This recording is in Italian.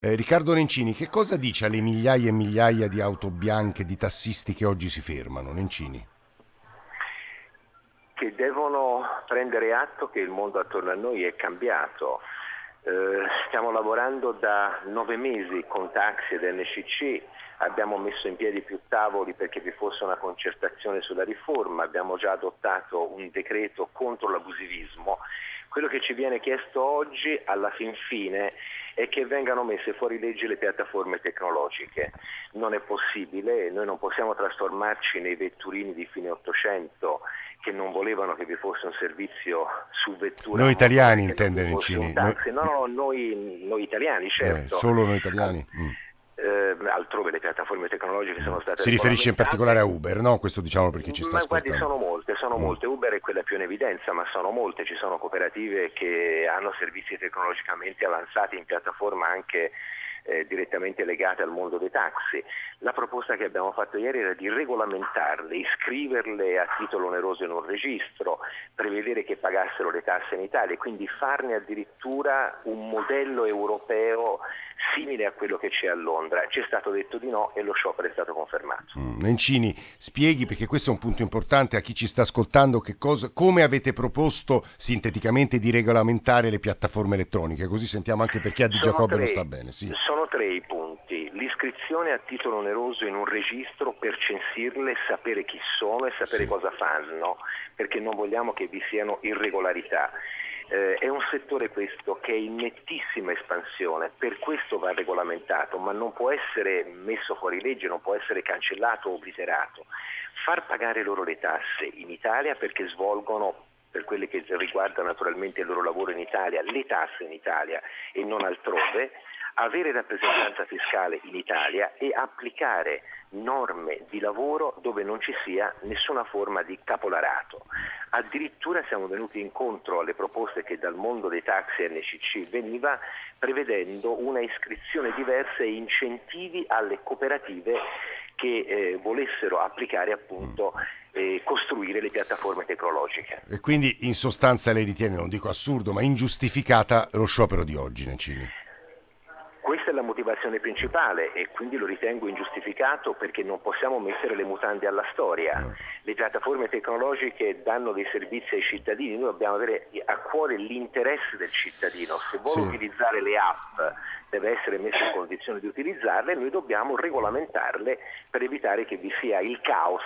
Riccardo Nencini, che cosa dice alle migliaia e migliaia di auto bianche, di tassisti che oggi si fermano? Nencini. Che devono prendere atto che il mondo attorno a noi è cambiato. Stiamo lavorando da 9 mesi con Taxi ed NCC, abbiamo messo in piedi più tavoli perché vi fosse una concertazione sulla riforma, abbiamo già adottato un decreto contro l'abusivismo. Quello che ci viene chiesto oggi, alla fin fine, è che vengano messe fuori legge le piattaforme tecnologiche. Non è possibile, noi non possiamo trasformarci nei vetturini di fine Ottocento che non volevano che vi fosse un servizio su vettura Noi a motore, italiani, che non intende vi fosse un Nencini. taxi. No, noi italiani, certo. Solo noi italiani? Altrove le piattaforme tecnologiche sono state Si riferisce in particolare regolamentate. a Uber, no? Questo diciamo per chi ci sta Ma guardi, ascoltando. sono molte. Uber è quella più in evidenza, ma sono molte. Ci sono cooperative che hanno servizi tecnologicamente avanzati in piattaforma anche direttamente legate al mondo dei taxi. La proposta che abbiamo fatto ieri era di regolamentarle, iscriverle a titolo oneroso in un registro, prevedere che pagassero le tasse in Italia e quindi farne addirittura un modello europeo simile a quello che c'è a Londra. Ci è stato detto di no e lo sciopero è stato confermato. Nencini, spieghi, perché questo è un punto importante a chi ci sta ascoltando, come avete proposto sinteticamente di regolamentare le piattaforme elettroniche, così sentiamo anche per chi a Di Giacobbe lo sta bene. Sì. Sono tre i punti. L'iscrizione a titolo oneroso in un registro per censirle, sapere chi sono e sapere Sì. cosa fanno, perché non vogliamo che vi siano irregolarità. È un settore questo che è in nettissima espansione, per questo va regolamentato, ma non può essere messo fuori legge, non può essere cancellato o obliterato. Far pagare loro le tasse in Italia perché svolgono, per quelle che riguardano naturalmente il loro lavoro in Italia, le tasse in Italia e non altrove, avere rappresentanza fiscale in Italia e applicare norme di lavoro dove non ci sia nessuna forma di capolarato. Addirittura siamo venuti incontro alle proposte che dal mondo dei taxi NCC veniva, prevedendo una iscrizione diversa e incentivi alle cooperative che volessero applicare appunto costruire le piattaforme tecnologiche. E quindi in sostanza lei ritiene, non dico assurdo, ma ingiustificata lo sciopero di oggi, Nencini? Questa è la motivazione principale e quindi lo ritengo ingiustificato perché non possiamo mettere le mutande alla storia. Le piattaforme tecnologiche danno dei servizi ai cittadini, noi dobbiamo avere a cuore l'interesse del cittadino. Se vuole Sì. utilizzare le app deve essere messo in condizione di utilizzarle e noi dobbiamo regolamentarle per evitare che vi sia il caos